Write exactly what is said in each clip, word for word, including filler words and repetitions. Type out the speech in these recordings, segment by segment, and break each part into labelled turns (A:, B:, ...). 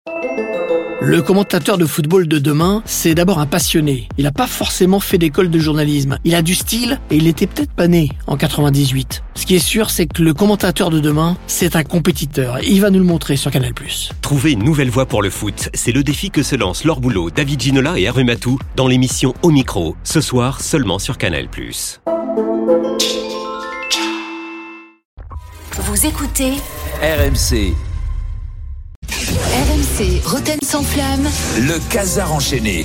A: Le commentateur de football de demain, c'est d'abord un passionné. Il n'a pas forcément fait d'école de journalisme. Il a du style et il était peut-être pas né en quatre-vingt-dix-huit. Ce qui est sûr, c'est que le commentateur de demain, c'est un compétiteur. Et il va nous le montrer sur Canal plus.
B: Trouver une nouvelle voie pour le foot, c'est le défi que se lancent Laure Boulot, David Ginola et Hervé Matou dans l'émission Au Micro, ce soir seulement sur Canal plus.
C: Vous écoutez
D: R M C.
C: R M C, Rotten sans flamme.
D: Le Casar enchaîné.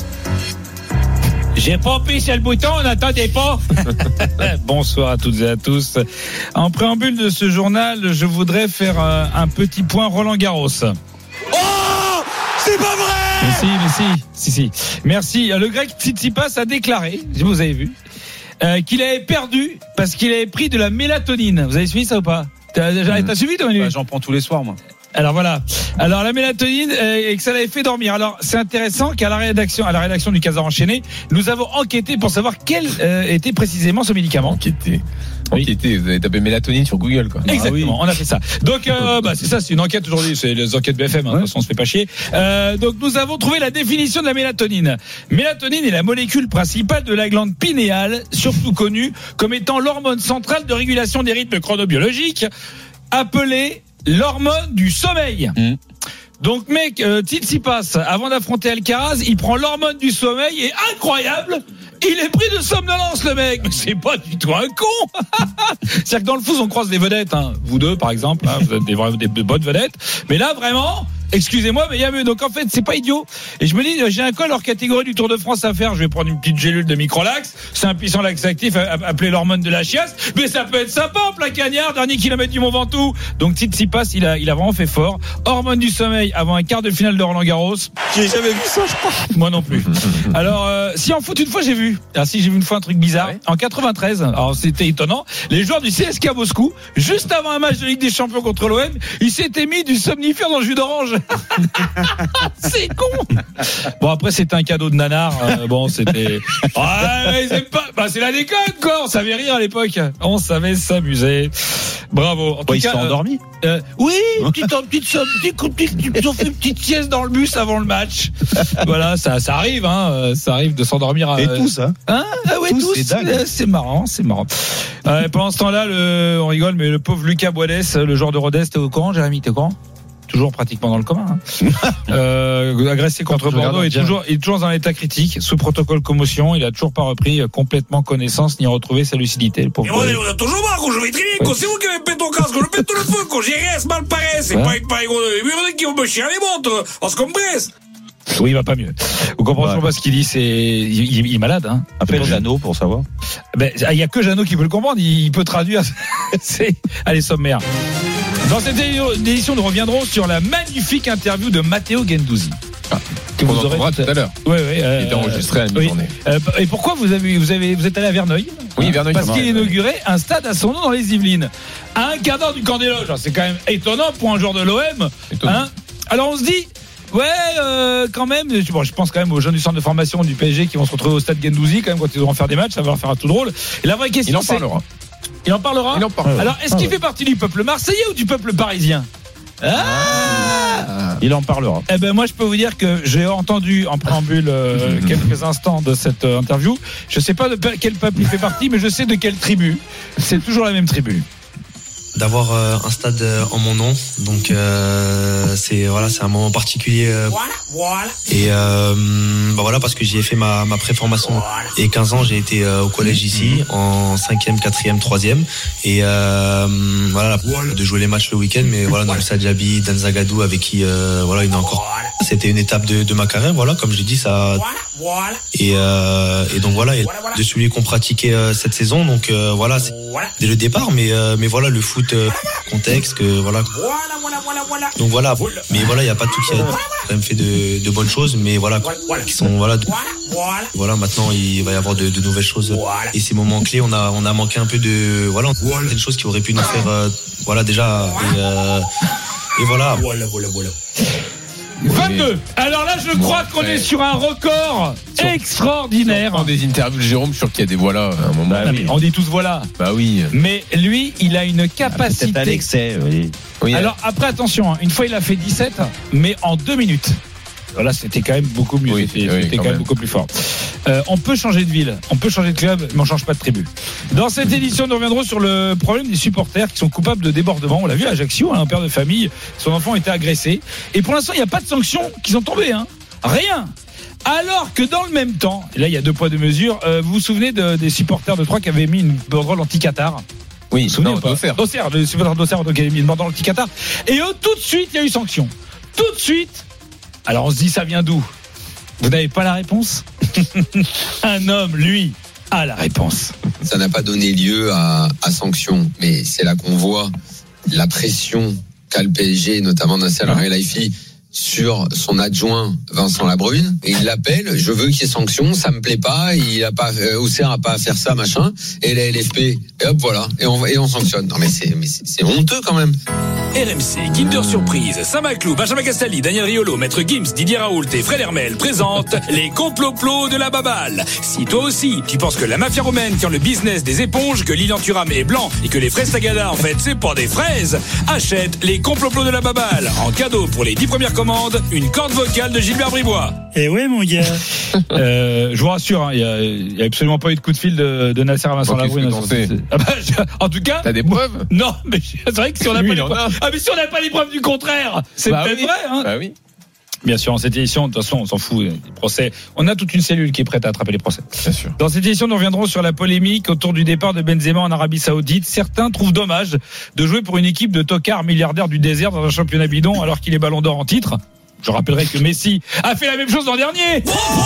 E: J'ai pas appuyé sur le bouton, n'attendez pas. Bonsoir à toutes et à tous. En préambule de ce journal, je voudrais faire un, un petit point Roland Garros.
F: Oh, c'est pas vrai.
E: Mais si, mais si, si, si. Merci. Le Grec Tsitsipas a déclaré, vous avez vu, euh, qu'il avait perdu parce qu'il avait pris de la mélatonine. Vous avez suivi ça ou pas? T'as, t'as, t'as suivi toi, Manu?
F: Bah, j'en prends tous les soirs, moi.
E: Alors voilà. Alors la mélatonine euh, et que ça l'avait fait dormir. Alors c'est intéressant qu'à la rédaction, à la rédaction du Casar enchaîné, nous avons enquêté pour savoir quel euh, était précisément ce médicament.
F: Enquêté.
E: Oui.
F: Enquêté. Vous avez tapé mélatonine sur Google, quoi.
E: Exactement. Ah oui. On a fait ça. Donc euh, bah c'est ça, c'est une enquête aujourd'hui. C'est les enquêtes B F M. Hein, ouais. De toute façon, on se fait pas chier. Euh, donc nous avons trouvé la définition de la mélatonine. Mélatonine est la molécule principale de la glande pinéale, surtout connue comme étant l'hormone centrale de régulation des rythmes chronobiologiques, appelée l'hormone du sommeil. Mmh. Donc mec, euh, Tsitsipas, avant d'affronter Alcaraz, il prend l'hormone du sommeil et incroyable, il est pris de somnolence le mec. Mais c'est pas du tout un con. C'est-à-dire que dans le foot on croise des vedettes, hein. Vous deux par exemple, hein, vous êtes des, des, des bonnes vedettes. Mais là vraiment, excusez-moi, mais il y a mieux. Donc en fait, c'est pas idiot. Et je me dis, j'ai un col hors catégorie du Tour de France à faire. Je vais prendre une petite gélule de microlax. C'est un puissant laxatif appelé l'hormone de la chiasse. Mais ça peut être sympa en plein cagnard, dernier kilomètre du Mont Ventoux. Donc Tsitsipas, il a, il a vraiment fait fort. Hormone du sommeil avant un quart de finale de Roland Garros.
F: J'ai jamais vu ça, je crois.
E: Moi non plus. Alors, euh, si en foot une fois j'ai vu. Alors si j'ai vu une fois un truc bizarre. Ouais. En quatre-vingt-treize. Alors c'était étonnant. Les joueurs du C S K Moscou, juste avant un match de Ligue des Champions contre l'O M, ils s'étaient mis du somnifère dans le jus d'orange. C'est con. Bon après c'était un cadeau de nanar. Euh, bon c'était. Ouais, c'est pas. Bah c'est la déconne quoi. On savait rire à l'époque. On savait s'amuser. Bravo. En tout
F: ouais,
E: cas,
F: ils sont endormis.
E: Euh, oui, petite petite somme, petite petite, ils ont fait une petite sieste dans le bus avant le match. Voilà, ça ça arrive hein, ça arrive de s'endormir. À,
F: Et tous hein.
E: Hein ah ouais, tous, tous c'est, dingue. C'est marrant, c'est marrant. Euh, pendant ce temps-là, le, on rigole, mais le pauvre Lucas Boades, le joueur de Rodez, t'es au courant, Jérémy, t'es au courant? Toujours pratiquement dans le commun. Hein. euh, agressé contre Bordeaux, il est toujours, il est toujours dans un état critique, sous protocole commotion. Il a toujours pas repris complètement connaissance ni retrouvé sa lucidité. Le pauvre.
G: Et on est toujours mal, je vais très bien. C'est vous qui avez pété au casque, je pète le feu, quand j'y reste mal pareil. C'est pas une pareille qui vont me chier les montres. On se compresse.
E: Oui, il va pas mieux. Vous comprenez toujours pas ce qu'il dit, c'est, il, il, il est malade, hein.
F: Appelle Jeannot pour savoir.
E: Ben, il y a que Jeannot qui peut le comprendre, il, il peut traduire. C'est, allez, sommaire. Dans cette édition, nous reviendrons sur la magnifique interview de Matteo Guendouzi.
F: Ah, que vous aurez tout à l'heure.
E: Oui, oui. Euh,
F: il était enregistré à la
E: oui.
F: mi-journée.
E: Euh, et pourquoi vous avez, vous avez, vous êtes allé à Verneuil?
F: Oui, Verneuil.
E: Parce qu'il inaugurait un stade à son nom dans les Yvelines. À un quart d'heure du camp des loges. C'est quand même étonnant pour un joueur de l'O M. Hein. Alors on se dit. Ouais, euh, quand même. Bon, je pense quand même aux jeunes du centre de formation du P S G qui vont se retrouver au stade Guendouzi quand même quand ils devront faire des matchs. Ça va leur faire un tout drôle. Et la vraie question,
F: il en
E: c'est.
F: Parlera.
E: Il en parlera.
F: Il en parlera.
E: Alors, est-ce qu'il fait partie du peuple marseillais ou du peuple parisien? Ah,
F: ah il en parlera.
E: Eh ben moi je peux vous dire que j'ai entendu en préambule euh, quelques instants de cette euh, interview. Je sais pas de quel peuple il fait partie, mais je sais de quelle tribu. C'est toujours la même tribu.
H: D'avoir euh, un stade euh, en mon nom, donc euh, c'est voilà, c'est un moment particulier. Euh, voilà, voilà. Et euh, bah voilà, parce que j'y ai fait ma ma préformation. Voilà. Et quinze ans, j'ai été euh, au collège ici, en cinquième, quatrième, troisième, et euh, voilà, voilà, de jouer les matchs le week-end, mais voilà, dans le stade Jabi, Dan Zagadou, avec qui euh, voilà, il est encore. Voilà. C'était une étape de de ma carrière, voilà, comme je l'ai dit, ça. Voilà, voilà. Et euh, et donc voilà, et voilà, voilà. De celui qu'on pratiquait euh, cette saison, donc euh, voilà, c'est voilà. Dès le départ, mais euh, mais voilà, le foot. Euh, contexte que voilà. Voilà, voilà, voilà, voilà. Donc voilà, voilà. Mais voilà, il y a pas tout qui a quand même fait de, de bonnes choses, mais voilà, voilà. Qui sont voilà. De, voilà, voilà. Voilà, maintenant il va y avoir de, de nouvelles choses. Voilà. Et ces moments clés, on a on a manqué un peu de voilà, voilà. Des choses qui auraient pu nous faire euh, voilà déjà et, euh, et voilà. Voilà, voilà, voilà.
E: vingt-deux. Alors là, je crois qu'on est sur un record sur, extraordinaire.
F: Sur des interviews de Jérôme, sur qu'il y a des voilà à un moment.
E: Bah oui. On dit tous voilà.
F: Bah oui.
E: Mais lui, il a une capacité.
I: Ah, peut-être à l'excès, oui.
E: Oui. Alors après, attention, hein, une fois il a fait dix-sept, mais en deux minutes. Là, c'était quand même beaucoup mieux.
F: Oui,
E: c'était
F: oui,
E: c'était
F: quand
E: quand même
F: même
E: beaucoup plus fort. Euh, on peut changer de ville, on peut changer de club, mais on change pas de tribu. Dans cette édition, nous reviendrons sur le problème des supporters qui sont coupables de débordement. On l'a vu à Ajaccio, hein, un père de famille, son enfant a été agressé. Et pour l'instant, il n'y a pas de sanctions qui sont tombées. Hein. Rien. Alors que dans le même temps, et là il y a deux poids deux mesures, euh, vous vous souvenez de, des supporters de Troyes qui avaient mis une banderole anti-Qatar?
F: Oui,
E: vous vous souvenez
F: non,
E: pas
F: d'Auxerre.
E: D'Auxerre, le supporter d'Auxerre qui avait mis une banderole anti-Qatar. Et eux, tout de suite, il y a eu sanction. Tout de suite. Alors on se dit, ça vient d'où? Vous n'avez pas la réponse? Un homme, lui, a la réponse.
J: Ça n'a pas donné lieu à, à sanction, mais c'est là qu'on voit la pression qu'a le P S G, notamment Nasser Al-Khelaifi, sur son adjoint Vincent Labrune, et il l'appelle, je veux qu'il y ait sanction, ça me plaît pas, il a pas, euh, Auxerre a pas à faire ça, machin, et la L F P, et hop, voilà, et on, et on sanctionne. Non mais c'est, mais c'est, c'est honteux quand même.
D: R M C, Kinder Surprise, Saint-Maclou, Benjamin Castaldi, Daniel Riolo, Maître Gims, Didier Raoult et Fred Hermel présentent les complots de la Baballe. Si toi aussi, tu penses que la mafia romaine tient le business des éponges, que Lilian Thuram est blanc et que les fraises Sagada, en fait, c'est pas des fraises, achète les complots de la Baballe. En cadeau pour les dix premières commandes, une corde vocale de Gilbert Bribois.
K: Eh ouais, mon gars.
E: euh, je vous rassure, il hein, n'y a, a absolument pas eu de coup de fil de, de Nasser à Vincent
F: okay,
E: Labrune. Ah bah, je, en tout cas.
F: T'as des preuves?
E: Non, mais c'est vrai que si on n'a pas les preuves. Ah, mais si on n'a pas les preuves du contraire, c'est bah peut-être
F: oui.
E: vrai, hein.
F: Bah oui.
E: Bien sûr, en cette édition, de toute façon, on s'en fout des procès. On a toute une cellule qui est prête à attraper les procès.
F: Bien sûr.
E: Dans cette édition, nous reviendrons sur la polémique autour du départ de Benzema en Arabie Saoudite. Certains trouvent dommage de jouer pour une équipe de tocards milliardaires du désert dans un championnat bidon alors qu'il est ballon d'or en titre. Je rappellerai que Messi a fait la même chose l'an dernier.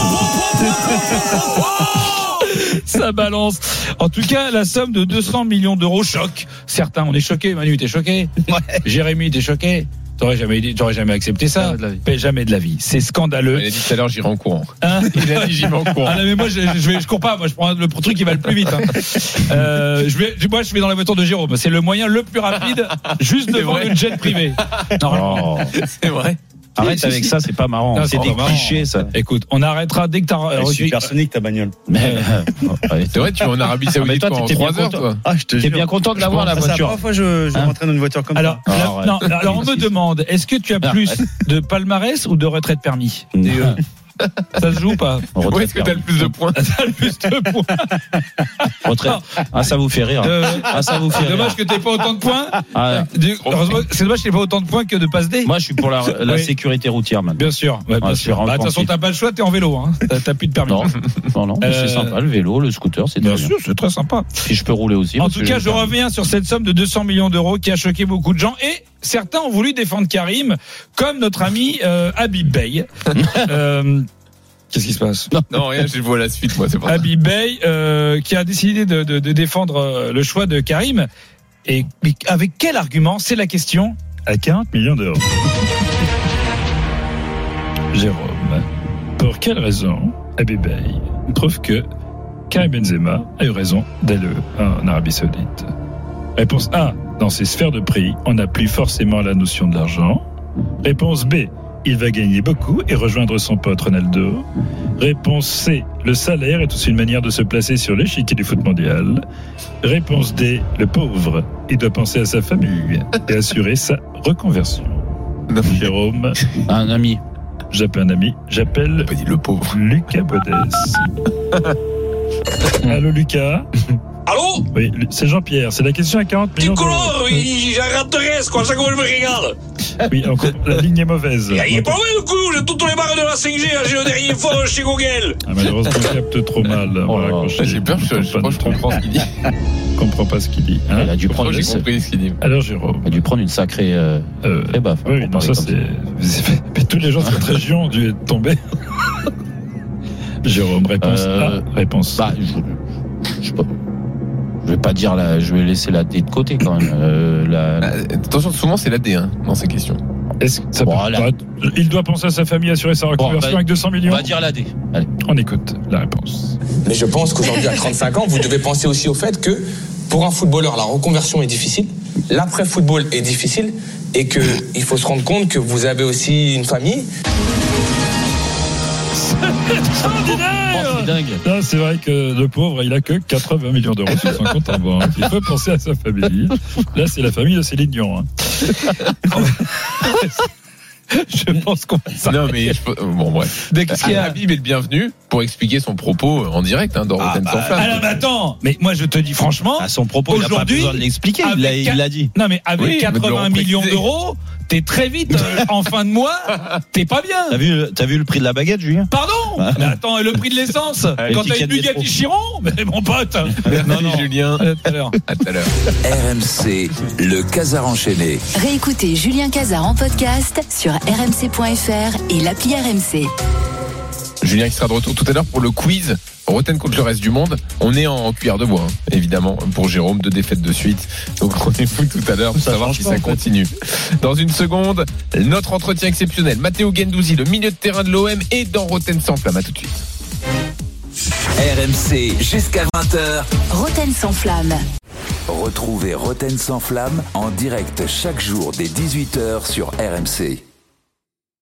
E: Ça balance. En tout cas, la somme de deux cents millions d'euros choque certains. On est choqués. Manu, t'es choqué? Ouais. Jérémy, t'es choqué? T'aurais jamais, j'aurais jamais accepté ça. Jamais de la vie. Jamais de la vie. C'est scandaleux.
F: Il a dit tout à l'heure, j'irai en courant.
E: Hein? Il
F: a dit, j'y vais en courant.
E: Ah non, mais moi, je, je, vais, je cours pas. Moi, je prends le truc qui va le plus vite. Hein. Euh, je vais, moi, je vais dans la voiture de Jérôme. C'est le moyen le plus rapide, juste devant une jet privée.
I: Non,
F: c'est vrai.
I: Arrête avec ça, c'est pas marrant. Non, c'est, c'est des clichés, ça.
E: Écoute, on arrêtera dès que t'as.
K: Ouais, c'est supersonique ta bagnole.
I: Mais,
F: c'est vrai, tu vas en Arabie Saoudite en trois heures, toi.
I: Ah, je te jure. T'es bien content de l'avoir, la voiture.
K: C'est la première fois que je, je hein? rentrais dans une voiture comme
E: alors,
K: ça.
E: Alors, non, alors on me demande, est-ce que tu as plus de palmarès ou de retrait de permis? Ça se joue ou pas?
F: Où est-ce que t'as le plus de points?
E: T'as le plus de points.
I: Retraite. Ah, ça vous fait rire.
E: Euh,
I: ah, ça vous fait rire.
E: Dommage que t'aies pas autant de points.
I: Ah,
E: c'est dommage que t'aies pas autant de points que de passe D.
I: Moi, je suis pour la, la oui. sécurité routière, maintenant.
E: Bien sûr. Ouais, bien ah, sûr. Bah, de toute façon, t'as pas le choix, t'es en vélo, hein. T'as, t'as plus de permis.
I: Non, non, non euh, c'est sympa. Le vélo, le scooter, c'est
E: bien
I: très
E: sûr,
I: bien.
E: C'est très sympa.
I: Et je peux rouler aussi.
E: En tout cas, je reviens sur cette somme de deux cents millions d'euros qui a choqué beaucoup de gens et certains ont voulu défendre Karim, comme notre ami euh, Habib Bey. euh, Qu'est-ce qui se passe?
F: Non, non rien, je vois la suite, moi, c'est pas
E: Habib Bey, euh, qui a décidé de, de, de défendre le choix de Karim. Et avec quel argument? C'est la question. À quarante millions d'euros. Jérôme, pour quelle raison Habib Bey trouve que Karim Benzema a eu raison d'aller en Arabie Saoudite? Réponse A. Dans ces sphères de prix, on n'a plus forcément la notion de l'argent. Réponse B. Il va gagner beaucoup et rejoindre son pote Ronaldo. Réponse C. Le salaire est aussi une manière de se placer sur l'échiquier du foot mondial. Réponse D. Le pauvre, il doit penser à sa famille et assurer sa reconversion. Non. Jérôme.
I: Un ami.
E: J'appelle un ami. J'appelle
F: le pauvre.
E: Lucas Bodès. Allô Lucas.
G: Allô?
E: Oui, c'est Jean-Pierre. C'est la question à quarante millions d'euros.
G: Oui, j'arrête de reste, quoi. Chaque fois que je me regarde.
E: Oui, encore, la ligne est mauvaise.
G: Il est pas vrai, le coup. J'ai toutes les barres de la cinq G. J'ai le dernier fort chez Google.
E: Ah, malheureusement, on capte trop mal.
F: Oh, voilà, j'ai peur, je, je, je, je comprends ce qu'il dit.
E: Je comprends pas ce qu'il dit.
I: Hein? Il a dû prendre
F: j'ai compris ce qu'il dit.
E: Alors, Jérôme.
I: Il a dû prendre une sacrée euh, euh, très baffe.
E: Oui, non, ça, c'est. Mais tous les gens de cette région ont dû être tombés. Jérôme, réponse
I: euh,
E: A. Réponse.
I: Bah, je, je sais pas. Je vais pas dire la, je vais laisser la D de côté quand même. Euh, la...
F: Attention, souvent c'est la D hein, dans ces questions.
E: Est-ce que ça bon, peut la... Il doit penser à sa famille, assurer sa reconversion bon, bah, avec deux cents millions.
I: On va dire la D. Allez.
E: On écoute la réponse.
L: Mais je pense qu'aujourd'hui, à trente-cinq ans, vous devez penser aussi au fait que pour un footballeur, la reconversion est difficile, l'après-football est difficile, et que il faut se rendre compte que vous avez aussi une famille.
E: C'est dingue. Là, c'est vrai que le pauvre, il a que quatre-vingts millions d'euros sur son compte en banque. Il faut penser à sa famille. Là, c'est la famille de Céline Dion. Hein. Je pense qu'on va s'arrêter.
F: Non, mais je peux... bon, bref. Dès qu'il y a Habib est le bienvenu pour expliquer son propos en direct hein, dans
E: ah,
F: Rotten
E: bah,
F: sans flamme.
E: Alors, mais attends, mais moi je te dis franchement,
I: à son propos, il n'a pas besoin de l'expliquer. Il l'a, il l'a dit.
E: Non, mais avec
F: oui,
E: quatre-vingts millions d'euros, t'es très vite euh, en fin de mois, t'es pas bien.
I: T'as vu, t'as vu le prix de la baguette, Julien?
E: Pardon. Ah. Mais attends, et le prix de l'essence quand t'as une Bugatti Chiron? Mais mon pote.
F: Merci non, non. Julien.
E: À tout à l'heure.
F: À tout à l'heure.
M: R M C, le Casar enchaîné.
C: Réécoutez Julien Casar en podcast sur r m c point f r et l'appli R M C.
F: Julien qui sera de retour tout à l'heure pour le quiz Rotten contre le reste du monde. On est en cuillère de bois, hein, évidemment, pour Jérôme, deux défaites de suite. Donc rendez-vous tout à l'heure pour ça savoir si ça pas, continue. Dans une seconde, notre entretien exceptionnel. Matteo Guendouzi, le milieu de terrain de l'O M, est dans Rotten sans flamme. À tout de suite.
M: R M C jusqu'à vingt heures.
C: Rotten sans flamme.
M: Retrouvez Rotten sans flamme en direct chaque jour dès dix-huit heures sur R M C.